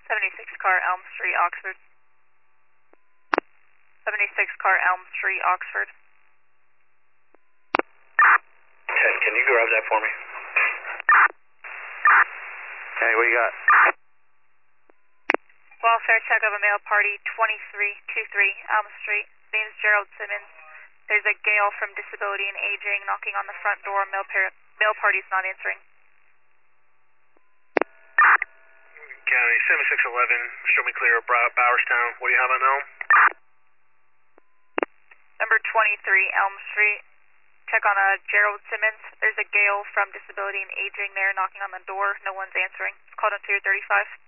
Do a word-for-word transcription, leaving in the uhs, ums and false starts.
seventy-six car Elm Street, Oxford. seventy-six car Elm Street, Oxford. Ted, can you grab that for me? Hey, what you got? Welfare check of a male party, twenty-three twenty-three Elm Street. Name's Gerald Simmons. There's a Gale from Disability and Aging knocking on the front door. Male, par- male party's not answering. County, seventy-six eleven, show me clear of Brow- Bowerstown. What do you have on Elm? Number twenty-three Elm Street. Check on a Gerald Simmons. There's a Gale from Disability and Aging there knocking on the door. No one's answering. Called on two thirty-five.